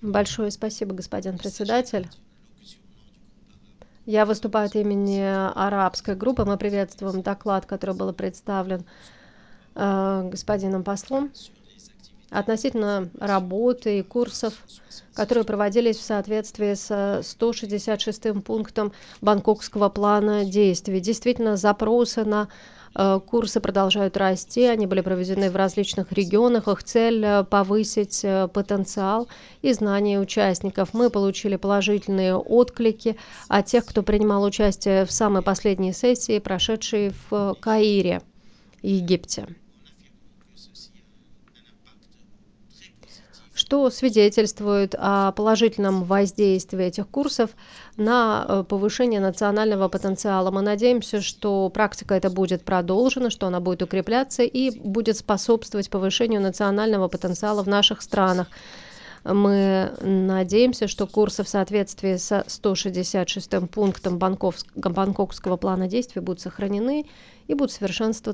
Большое спасибо, господин председатель. Я выступаю от имени арабской группы. Мы приветствуем доклад, который был представлен господином послом относительно работы и курсов, которые проводились в соответствии с 166-м пунктом Бангкокского плана действий. Действительно, запросы на курсы продолжают расти, они были проведены в различных регионах. Их цель повысить потенциал и знания участников. Мы получили положительные отклики от тех, кто принимал участие в самой последней сессии, прошедшей в Каире, Египте, что свидетельствует о положительном воздействии этих курсов на повышение национального потенциала. Мы надеемся, что практика эта будет продолжена, что она будет укрепляться и будет способствовать повышению национального потенциала в наших странах. Мы надеемся, что курсы в соответствии с 166-м пунктом Бангкокского плана действий будут сохранены и будут совершенствоваться